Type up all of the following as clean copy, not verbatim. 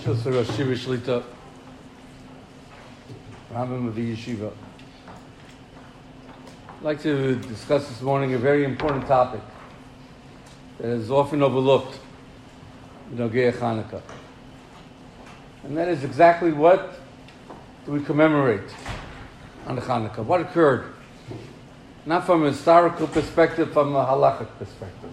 Shosar Shiva Shlita, Rambam of the Yeshiva. I'd like to discuss this morning a very important topic that is often overlooked in Nogei Chanukah. And that is exactly what do we commemorate on the Chanukah? What occurred? Not from a historical perspective, from a halachic perspective.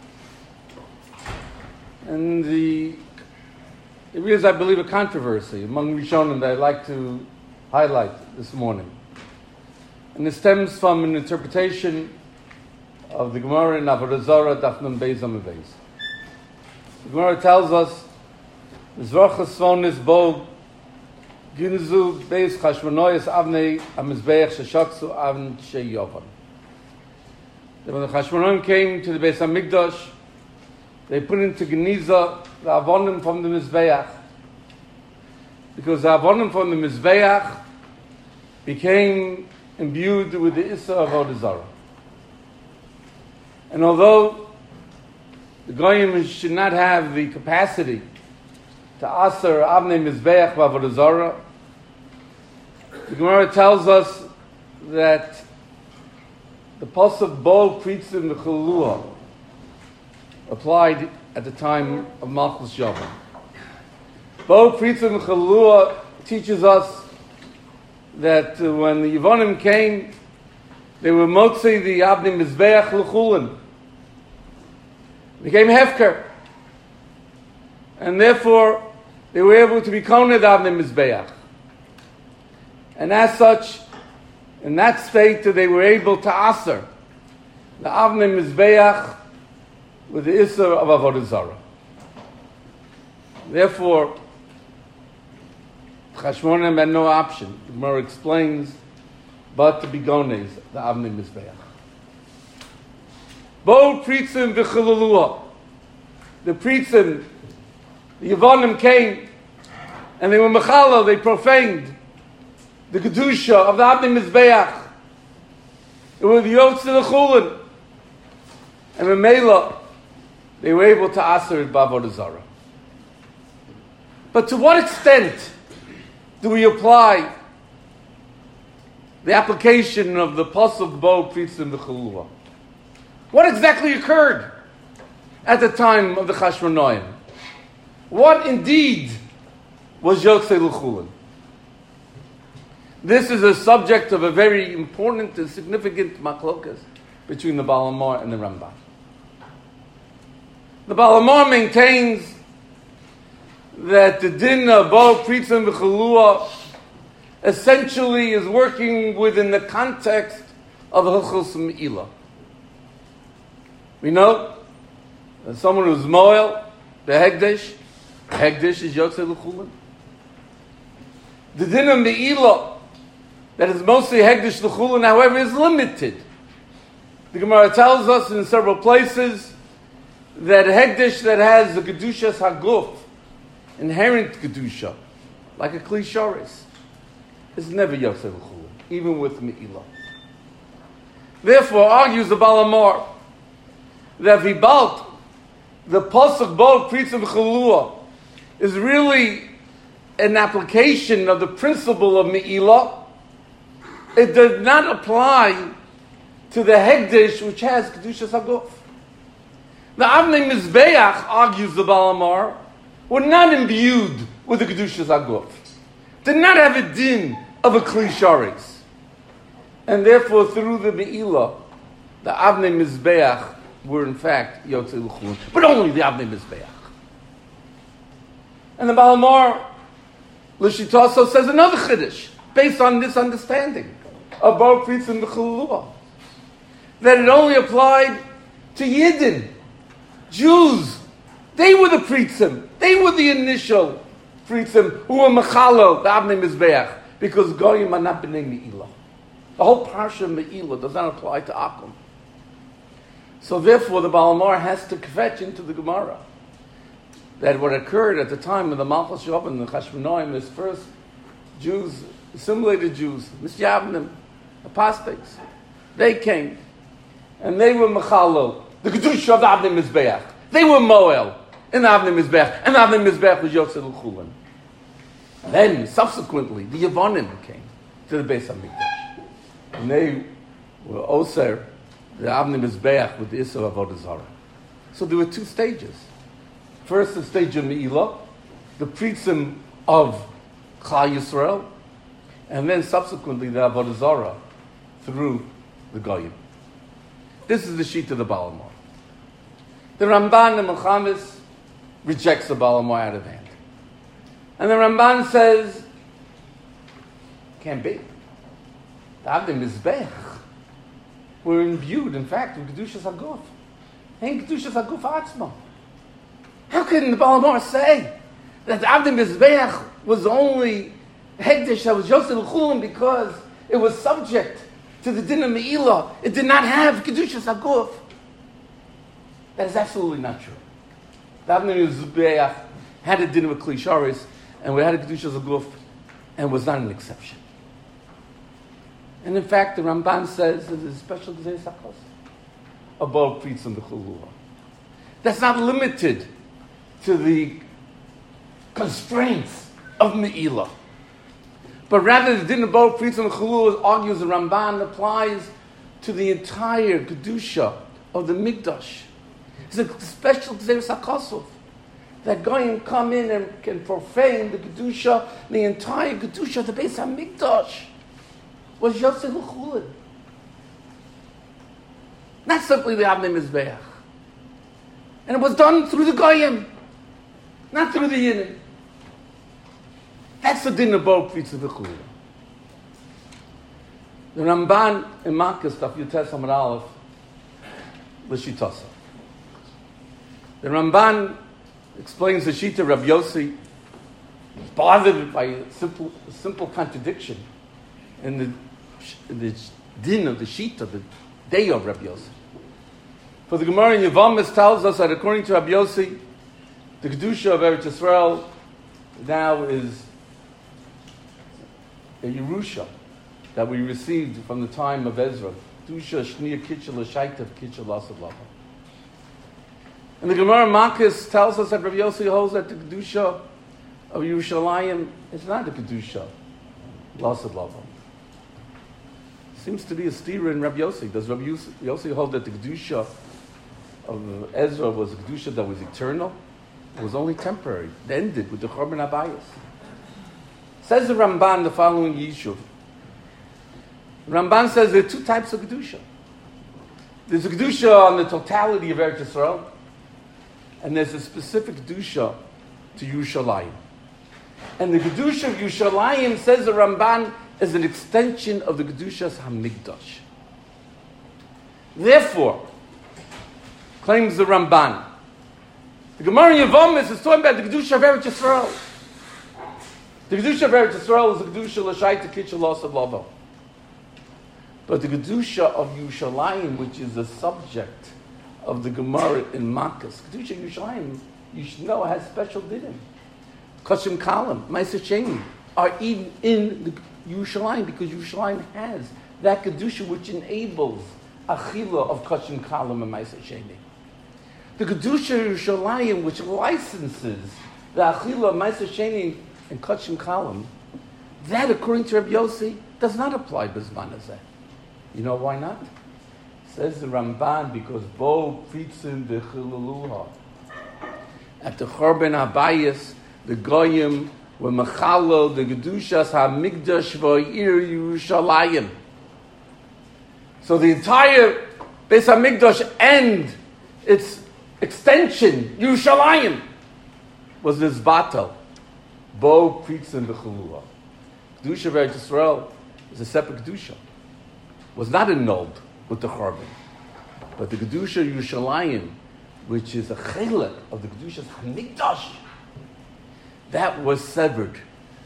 And there is, I believe, a controversy among Rishonim that I'd like to highlight this morning. And it stems from an interpretation of the Gemara in Avodah Zarah, Daf Nun Beis Amud Beis. The Gemara tells us, Mizrach Svonis Bo Ginzu Beis Chashmonoyes Avnei Amizbeach Sheshaksu Avn Sheyovan. When the Chashmonoim came to the Beis Hamikdash, they put into Geniza the Avonim from the Mizbeach, because the Avonim from the Mizbeach became imbued with the Issa of Avodah Zarah. And although the Goyim should not have the capacity to Aser Avnei Mizbeach Avodah Zarah, the Gemara tells us that the pasuk Bo Kritzim V'Chalua applied at the time of Malchus Yavam. Bo Kritzim V'Chalua teaches us that when the Yevonim came, they were motzi the Avnei Mizbeach L'Chulin. Became Hefker. And therefore, they were able to be Koned Avnei Mizbeach. And as such, in that state, they were able to Aser the Avnei Mizbeach with the Isser of Avodah Zarah. Therefore, Chashmonim had no option. The Gemara explains, but to be Gones, the Avnei Mizbeach. Bo Pritzim V'Chilulua. The Pritzim, the Yevonim came, and they were Mechalel, they profaned the Kedusha of the Avnei Mizbeach. It was the Yotz of the Chulin. And Memela, they were able to Aser it B'Avodah Zarah. But to what extent do we apply the application of the pasuk Bo Pritzim V'Chalua? What exactly occurred at the time of the Chashmonoim? What indeed was Yotzei L'Chulin? This is a subject of a very important and significant machlokas between the Baal HaMaor and the Rambam. The Baal HaMaor maintains that the din of Bo Pritzim V'Chalua essentially is working within the context of Hilchos Me'ilah. We know that someone who's Moel, the Hegdish is Yotzei L'Chulin. The din of Me'ilah, that is mostly Hegdish L'Chulin, however, is limited. The Gemara tells us in several places that Hegdish that has the Kedushas Haguf, inherent Kedusha, like a Kli Shoris, is never Yotzei L'Chulin, even with Me'ilah. Therefore, argues the Baal HaMaor, that Vibalt, the pasuk Bo Pritzim V'Chalua, is really an application of the principle of Me'ilah. It does not apply to the Hegdish which has Kedushas Haguf. The Avnei Mizbeach, argues the Baal HaMaor, were not imbued with the Kedushas Haguf. Did not have a din of a Kli Shoris. And therefore, through the Me'ilah, the Avnei Mizbeach were in fact Yotzei L'Chulin, but only the Avnei Mizbeach. And the Baal HaMaor, L'Shitaso, says another Chiddush, based on this understanding of Bo Pritzim V'Chalua, that it only applied to Yidden, Jews. They were the Pritzim. They were the initial Pritzim who were Mechalel, the Avnei Mizbeach, because Goyim are not B'nei Me'ilah. The whole parsha of Me'ilah does not apply to Akum. So therefore, the Baal HaMaor has to fetch into the Gemara that what occurred at the time of the Malchus Yavam, the Chashmonoim, his first Jews, assimilated Jews, Misyavnim, apostates, they came, and they were Mechalel, the Kedusha of the Avnei Mizbeach. They were Moel in the Avnei Mizbeach, and the Avnei Mizbeach was Yotzei L'Chulin. Then, subsequently, the Yevonim came to the Beis HaMikdash. And they were Oser, the Avnei Mizbeach with the Isser Avodah Zarah. So there were two stages. First, the stage of Me'ilah, the Pritzim of Klal Yisrael, and then subsequently the Avodah Zarah through the Goyim. This is the sheet of the Baal HaMor. The Ramban and Milchamis rejects the Baal HaMor out of hand. And the Ramban says, can't be. The Avnei Mizbeach were imbued, in fact, with Kedushas HaGuf. Ain't Kedushas HaGuf Atzmo. How can the Baal HaMor say that the Avnei Mizbeach was only Hekdesh that was Yosef L'Chulim because it was subject to the din of Me'ilah? It did not have Kedushas HaGuf. That is absolutely not true. The Avnei Mizbeach had a din of Kli Sharis, and we had a Kedushas HaGuf, and was not an exception. And in fact, the Ramban says that there's a special Gzeres HaKos above Pritzim B'Chulula. That's not limited to the constraints of Me'ilah. But rather, the din above Pritzim B'Chulula, argues the Ramban, applies to the entire Kedusha of the Mikdash. It's a special Gzeres HaKosov that Goyim come in and can profane the Kedusha, the entire Kedusha of the Beis HaMikdash was Yosef L'Chulin. Not simply the Avnei Mizbeach. And it was done through the Goyim, not through the Yinin. That's the din of Bo Pritzim V'Chulin. The Ramban in Makkas, Daf Yutes Amud Aleph, L'Shitasa. The Ramban explains the Shita Rabbi Yossi, bothered by a simple contradiction in the din of the Shita, the day of Rabbi Yossi. For the Gemara in Yevamos tells us that according to Rabbi Yossi, the Kedusha of Eretz Yisrael now is a Yerusha that we received from the time of Ezra. Kedusha Shniya Kitchel Shaitav Kitchel Lasav Lava. And the Gemara Makkas tells us that Rabbi Yossi holds that the Kedusha of Yerushalayim is not the Kedusha Lasav Lava. Seems to be a steer in Rabbi Yossi. Does Rabbi Yossi hold that the Kedusha of Ezra was a Kedusha that was eternal? It was only temporary. It ended with the Chorban Abayis. Says the Ramban the following Yishuv. Ramban says there are two types of Kedusha. There's a Kedusha on the totality of Eretz Yisrael, and there's a specific Kedusha to Yerushalayim. And the Kedusha of Yerushalayim, says the Ramban, is an extension of the Kedushas HaMikdash. Therefore, claims the Ramban, the Gemara in Yevamos is talking about the Kedusha of Eretz Yisrael. The Kedusha of Eretz Yisrael is the Kedusha L'Shaita Kitchel Lasav Lava. But the Kedusha of Yerushalayim, which is the subject of the Gemara in Makkas, Kedusha of Yerushalayim, you should know, has special dinim. Kashim Kalam, Ma'aser Sheni, are even in the Yerushalayim, because Yerushalayim has that Kedusha which enables Achila of Kashim Kalam and Ma'aser Sheni. The Kedusha of Yerushalayim, which licenses the Achila of Ma'aser Sheni and Kashim Kalam, that, according to Rabbi Yossi, does not apply B'zman Hazeh. You know why not? Says the Ramban, because Bo Pritzim V'Chiluluha. At the Chorban Abayis, the Goyim were Mechalo, the Kedushas HaMikdash V'Ir Yerushalayim. So the entire Beis HaMikdash and its extension, Yerushalayim, was this Batal. Bo Pritzim V'Chiluluha. Kedusha of Eretz Yisrael is a separate Kedusha. Was not annulled with the Chorban. But the Kedusha of Yerushalayim, which is a chelek of the Kedushas HaMikdash, that was severed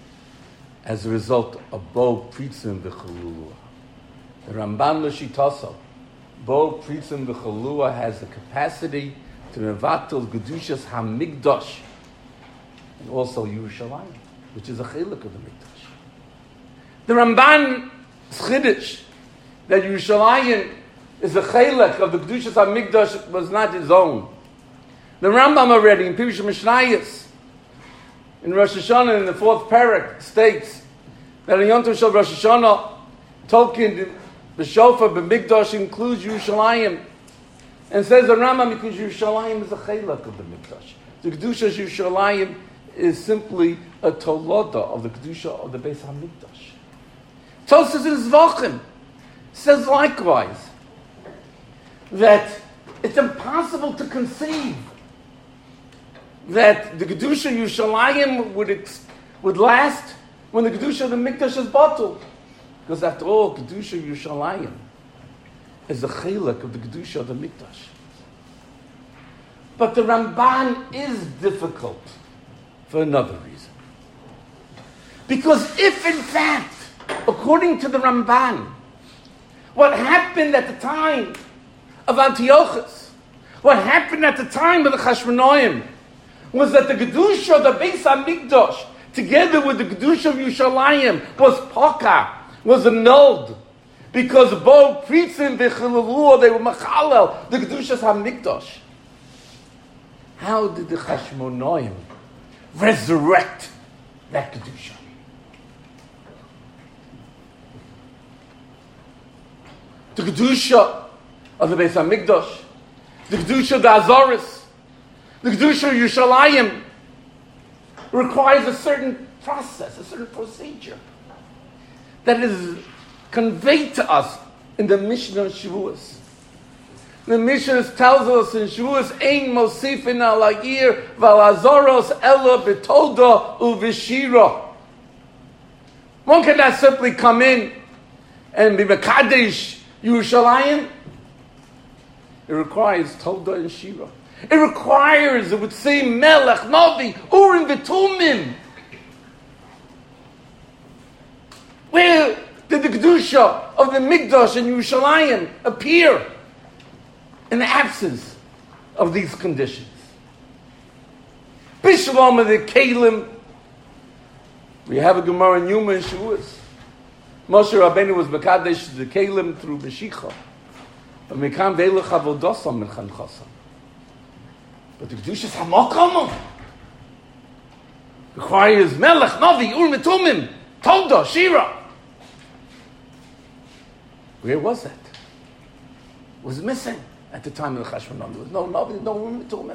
as a result of Bo Pritzim V'Chalua. The Ramban L'Shitasa, Bo Pritzim V'Chalua has the capacity to mevatel Kedushas HaMikdash and also Yerushalayim, which is a chelek of the Mikdash. The Ramban Chiddush that Yerushalayim is a chelek of the Kedushas HaMikdash was not his own. The Rambam already in Pirush Mishnayos in Rosh Hashanah, in the 4th parak, states that in Yom Tov Shel Rosh Hashanah, Tolkien, the Shofar, B'Mikdash includes Yerushalayim, and says the Rambam, because Yerushalayim is a chelak of the Mikdash. The Kedusha of Yerushalayim is simply a toloda of the Kedusha of the Beis HaMikdash. Tosfos in Zvachim says likewise that it's impossible to conceive that the Kedusha of Yerushalayim would last when the Kedusha of the Mikdash is bottled. Because after all, Kedusha of Yerushalayim is a chelak of the Kedusha of the Mikdash. But the Ramban is difficult for another reason. Because if in fact, according to the Ramban, what happened at the time of Antiochus, what happened at the time of the Chashmonaim, was that the Kedusha of the Beis HaMikdash, together with the Kedusha of Yerushalayim, was poka, was annulled, because both Pritzim v'Chilalu, they were machalel, the Kedushas HaMikdash. How did the Chashmonaim resurrect that Kedusha? The Kedusha of the Beis HaMikdash, the Kedusha of the Azoris, the Kedusha of Yerushalayim requires a certain process, a certain procedure that is conveyed to us in the Mishnah of Shavuos. The Mishnah tells us in Shavuos, Ein mosifin al ha'ir v'al azoros ela b'toda u'v'shira. One cannot simply come in and be mekadesh Yerushalayim. It requires Toda and Shira. It requires, it would say, Melech, Navi, Urim v'Tumim. Where did the Kedusha of the Mikdash and Yerushalayim appear in the absence of these conditions? Bishalom of the Kalim. We have a Gemara in Yuma and Shavuos. Moshe Rabbeinu was Mekadesh the Kalim through Beshicha. But Mekam Ve'elech Avodosam Mechanchasam. But the Kedusha is Hamakam. Requires Melech, Navi, Urim v'Tumim, Toda, Shira. Where was that? It was missing at the time of the Chashmonaim. There was no Navi, no Urim v'Tumim.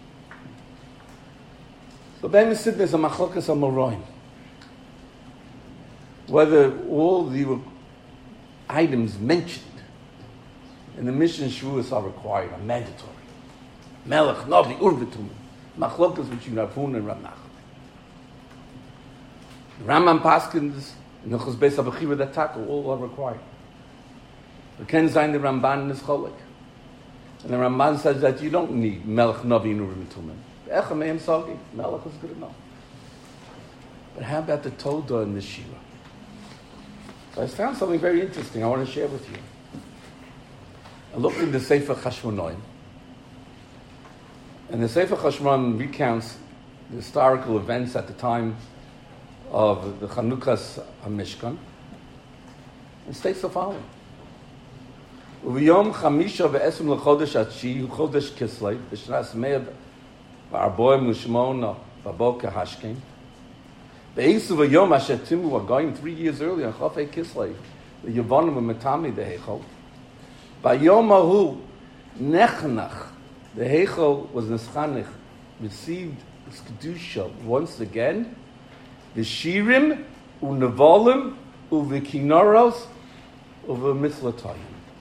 So Ben Mesid, there's a Machlokas HaMoroim. Whether all the items mentioned in the Mishnah Shavuos are required, are mandatory. Melech, Navi, Urim v'Tumim. Machlokas between Rav Huna and Rav Nachman. The Rambam Paskins and the Chos Beis HaBechira that tackle all are required. The Ken Zayin the Ramban is Cholek. And the Ramban says that you don't need Melech, Navi, and Urim v'Tumim. Echa Me'em Sagi, Melech is good enough. But how about the Toda and the Shira? So I found something very interesting I want to share with you. I looked in the Sefer Chashmonaim. And the Sefer Chashmonaim recounts the historical events at the time of the Chanukas HaMishkan. It states the following. V'yom chamisha ve'esrim l'chodesh atshi chodesh Kislev b'shnas me'av v'arboim u'shmona v'boker hashkem ve'isu v'yom asher timu were going 3 years earlier on Chafei Kislev the Yevonim v'metami the Heichal v'yom ahu nechnach the Heichal was neschanich received its kedusha once again v'shirim u'nevolim u'v'kinoros u'v'mitzlatayim.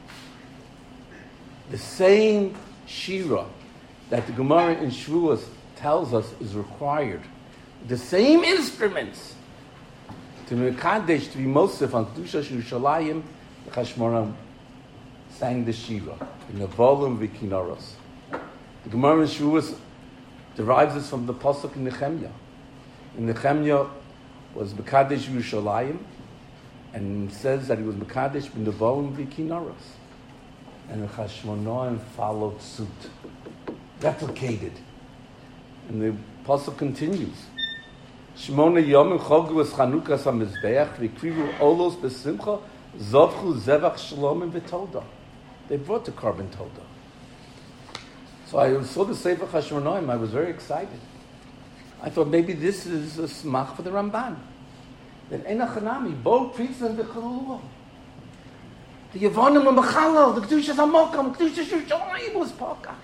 The same Shira that the Gemara in Shavuos tells us is required. The same instruments to Mekadesh, to be Mosef on Kedusha Yerushalayim, the Chashmonaim sang the Shira in the volume Vikinoros. The Gemara in Shavuos derives this from the pasuk in Nehemiah. In Nehemiah was Mekadesh Yerushalayim, and says that he was Mekadesh in the volume Vikinoros. And the Chashmonaim followed suit, replicated. And the pasuk continues. Shmona yom chogu es Chanukas HaMizbeach v'krivu olos b'simcha zovchu zevach shalom v'toda. They brought the carbon toda. So I saw the Sefer Chashmonaim. I was very excited. I thought maybe this is a smach for the Ramban. Then Enachanami, Bo Pritza V'Chalul. The Yevonim were Mechalal, the Kedushas HaMokam, Kedushas Yerushalayim was Paka.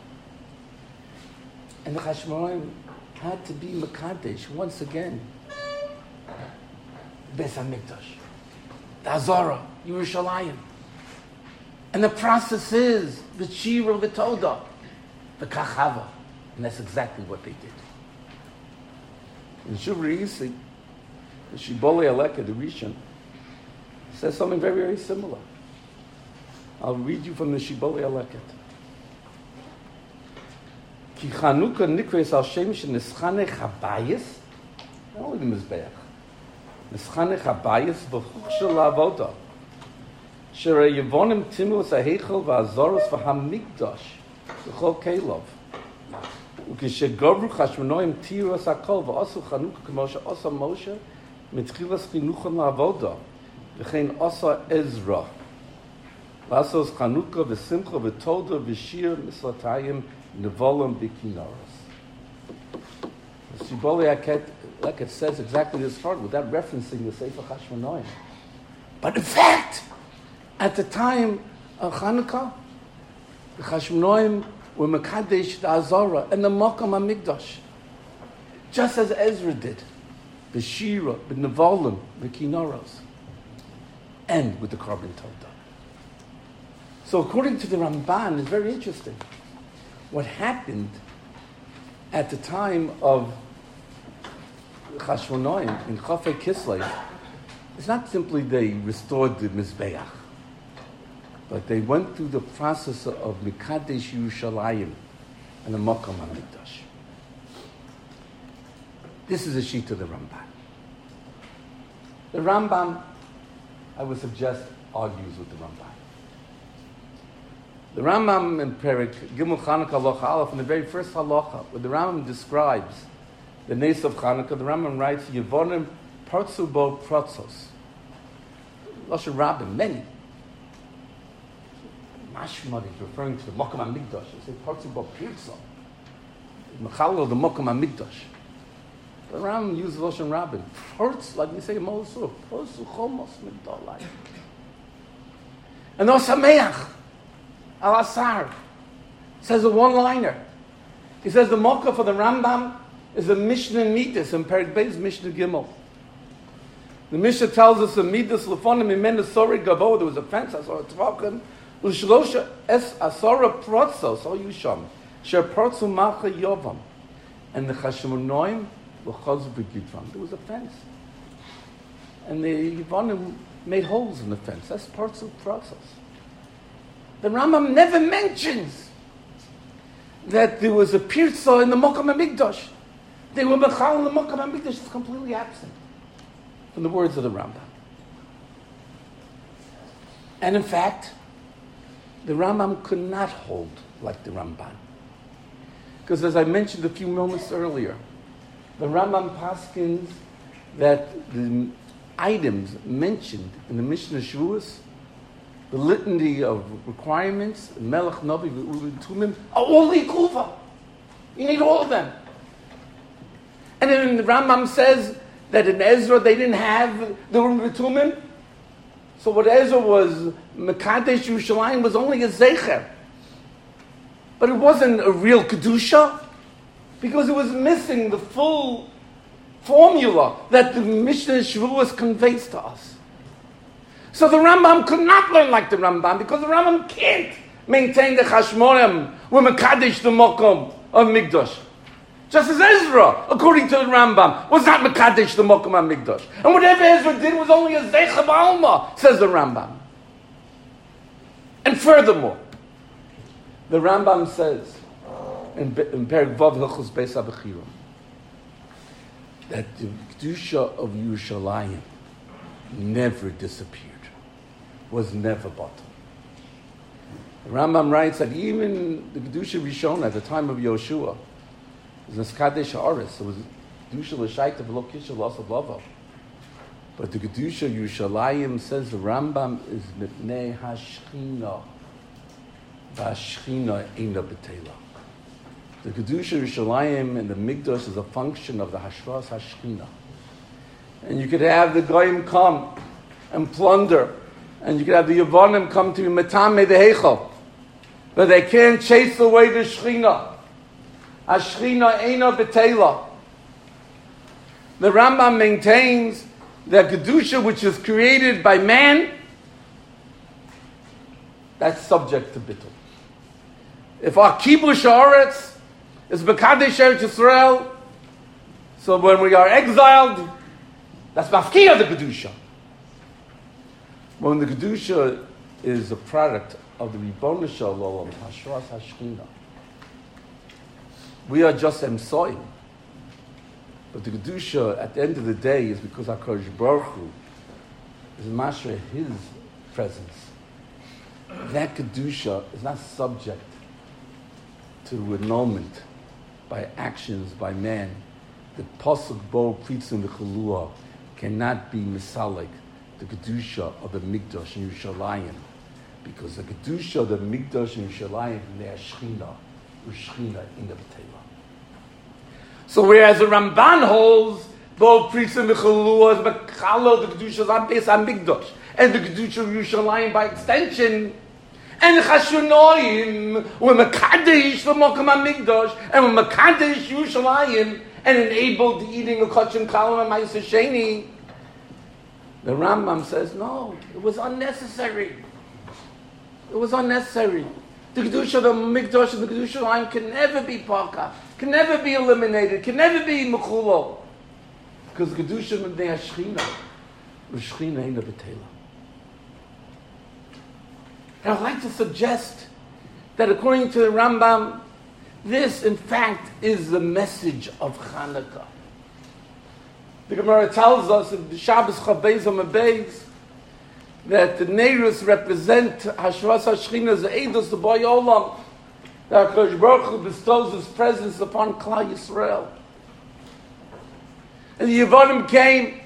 And the Chashmonaim had to be Mekadesh once again. Beis HaMikdash, the Azara, Yerushalayim. And the process is the Shira V'Toda, the Kachava. And that's exactly what they did. In Shuvri Yisi, the Shibbolei Aleka, the Rishon, says something very, very similar. I'll read you from the Shibbolei Aleket. Ki Chanukah nikres al Shemesh neschanech habayis, not only the Mizbeach, neschanech habayis v'chuch shel avoda, shere yevonim timulus ha'heichel v'azoros v'hamikdash v'chol kelov. וכשגוברו חשמונויים תירוס הכל ועשו חנוכה כמו שעשה משה מתחילת חינוכם לעבודה וכן עשה עזרא לעשות חנוכה ושמחה ותודה ושיר מסלתיים נבולם בכינורס. The Shibbolei Aleket says exactly this part without referencing the Sefer Chashmonoim. But in fact, at the time of Hanukkah, the Chashmonoim were Mekadesh the Azara and the Makam HaMikdash, just as Ezra did, the Shira, the Nevolim, the Kinoros, and with the Korban Todah. So according to the Ramban, it's very interesting. What happened at the time of Chashmonaim in Chafei Kislev is not simply they restored the Mizbeach, but they went through the process of Mekadesh Yerushalayim and the Makam HaMikdash. This is a sheet of the Ramban. The Rambam, I would suggest, argues with the Ramban. The Rambam in Perek Gimel Chanukah Halacha Aleph, in the very first halacha, where the Rambam describes the Nes of Chanukah, the Rambam writes, Yevonim Partzu Bo Protzos. Lashon Rabbim, many. Mashmad is referring to the Makam HaMikdash. They say Partzu Bo Pirza. Mechalel the Makam HaMikdash. The Rambam uses Lashon Rabbim. Partz, like we say in Mosul, Partzu Chomos Migdalai. And Osameach Al-Asar says a one-liner. He says the Mokkah for the Rambam is a Mishnah Midas in Perek Beis Mishnah Gimel. The Mishnah tells us a Midas Lefonim Imen Asori Gavo. There was a fence, Asora Tvachim, L'Shlosha Es Asora Protzos, all Yusham, Sher Protzu Malcha Yovam. And the Chashmonoim L'Chaz B'Gidvan. There was a fence. And the Yevonim made holes in the fence. That's Protzu Protzos. The Rambam never mentions that there was a pirza in the Makam HaMikdash. They were mechal in the Makam HaMikdash. It's completely absent from the words of the Rambam. And in fact, the Rambam could not hold like the Ramban. Because as I mentioned a few moments earlier, the Rambam paskins that the items mentioned in the Mishnah Shavuos, the litany of requirements, Melech, Novi, Urim, Tumim, are all Likuva. You need all of them. And then the Rambam says that in Ezra they didn't have the Urim Tumim. So what Ezra was, Mekadesh Yerushalayim, was only a Zecher. But it wasn't a real Kedusha, because it was missing the full formula that the Mishnah Shavuos conveys to us. So the Rambam could not learn like the Rambam, because the Rambam can't maintain the Chashmonim with Mekadesh the Mokom of Mikdash. Just as Ezra, according to the Rambam, was not Mekadesh the Mokom of Mikdash. And whatever Ezra did was only a Zeicha B'Alma, says the Rambam. And furthermore, the Rambam says in Perek Vav Hilchos Beis HaBechirim that the Kedusha of Yerushalayim never disappeared, was never bottled. The Rambam writes that even the Kedusha Rishon at the time of Yoshua was Neskadesh Ha'aretz. It was Kedusha L'Shaita V'lo Kisha L'Asav Lavo. But the Kedusha Yerushalayim, says the Rambam, is Mipnei HaShchina V'Hashchina Eina B'Teila. The Kedusha Yerushalayim and the Mikdash is a function of the Hashras HaShechina. And you could have the Goyim come and plunder, and you could have the Yevonim come to Metame the Heichal, but they can't chase away the Shechina. HaShechina Eina B'Teila. The Rambam maintains that Kedusha, which is created by man, that's subject to bittul. If our kibush haaretz is b'kadesh Eretz Yisrael, so when we are exiled, that's mafkiya the Kedusha. When the Kedusha is a product of the Ribono Shel Olam, Hashras HaShechina, we are just emsoim. But the Kedusha, at the end of the day, is because HaKadosh Baruch Hu is mashra His presence. That Kedusha is not subject to annulment by actions, by man. The Pasuk Bo Pritzim V'Chalua cannot be misalik, the Kedusha of the Mikdash in Yerushalayim, because the Kedusha of the Mikdash in Yerushalayim is Shechina, U'Shechina in the B'Teila. So whereas the Ramban holds, Bo Pritzim V'Chalua is B'Chala, the Kedusha is on base on Mikdash, and the Kedusha of Yerushalayim by extension, and Chashunoim, when Mekadesh the Mokum HaMikdash, and when Mekadesh Yerushalayim, and enabled the eating of Kachim Kalam and Ma'aser Sheni, the Rambam says, no, it was unnecessary. It was unnecessary. The Kedusha of the Mikdash and the Kedusha line can never be Parka, can never be eliminated, can never be Mechulo. Because the Kedusha of the Shechina, the Shechina in the B'Teila. And I'd like to suggest that according to the Rambam, this, in fact, is the message of Hanukkah. The Gemara tells us in the Shabbos Chavbeis Amabeis that the Neirus represent Hashras HaShechina, the Eidos, the Boy Olam, that HaKadosh Baruch Hu bestows His presence upon Klal Yisrael. And the Yevonim came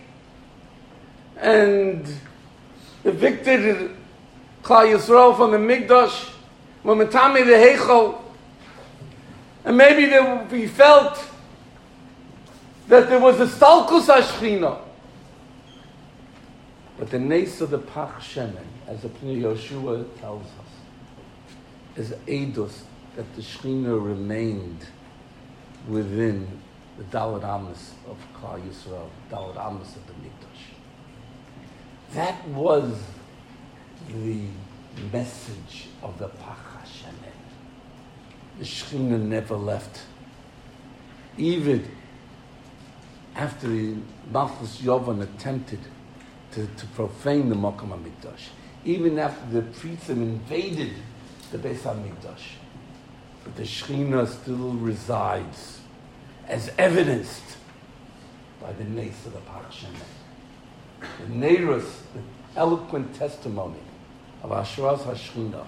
and evicted Klal Yisrael from the Mikdash, when Metame the Heichal, and maybe we felt that there was a Stalkus HaShechina. But the Nes of the Pach Shemen, as the Pnei Yoshua tells us, is Eidos that the Shechina remained within the Daled Amos of Klal Yisrael, Daled Amos of the Mikdash. That was the message of the Pach HaShemen. The Shechina never left. Even after the Malchus Yovan attempted to profane the Mokum HaMikdash, even after the Pritzim invaded the Beis HaMikdash, but the Shechina still resides, as evidenced by the Nes of the Pach Shemen. The Neirus, the eloquent testimony of Hashras HaShechina,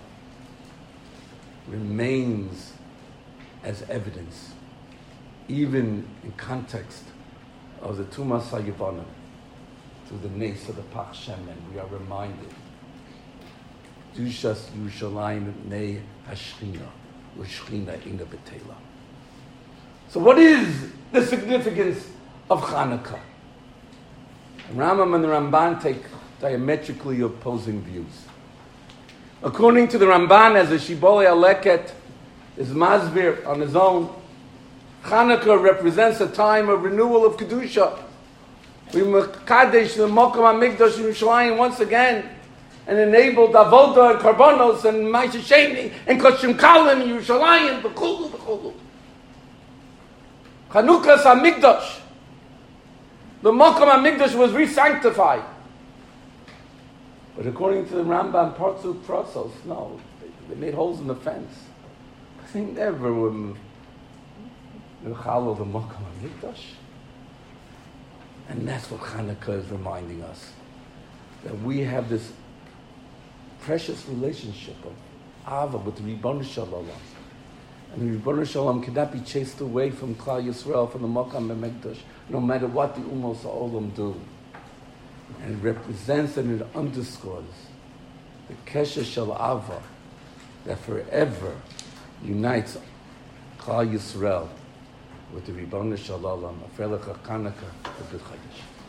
remains as evidence, even in context of the Tumas HaYevonim, through the Nes of the Pach Shemen. We are reminded, Dushas Yerushalayim Nei HaShechina, U'Shechina in the B'Teila. So what is the significance of Hanukkah? Rambam and the Ramban take diametrically opposing views. According to the Ramban, as a Shibbolei Aleket is masbir on his own, Hanukkah represents a time of renewal of Kedusha. We mekadesh the Mokum HaMikdash in Yerushalayim once again, and enabled Avodah and Karbonos and Ma'aser Sheni and Kachim Kalim in Yerushalayim, B'chulu, B'chulu. Chanukas HaMikdash. The Mokum HaMikdash was re-sanctified. But according to the Rambam, Partzuk Prasos, no, they made holes in the fence. They never were Mechalo the Mokum HaMikdash. And that's what Hanukkah is reminding us. That we have this precious relationship of Ava with the Ribono Shel Olam. And the Ribono Shel Olam cannot be chased away from Klal Yisrael, from the Mokum HaMikdash, no matter what the Umos HaOlam do. And it represents and it underscores the Kesher Shel Ava that forever unites Chal Yisrael with the Ribono Shel Olam, Afrelecha Chanukah, a good Chodesh.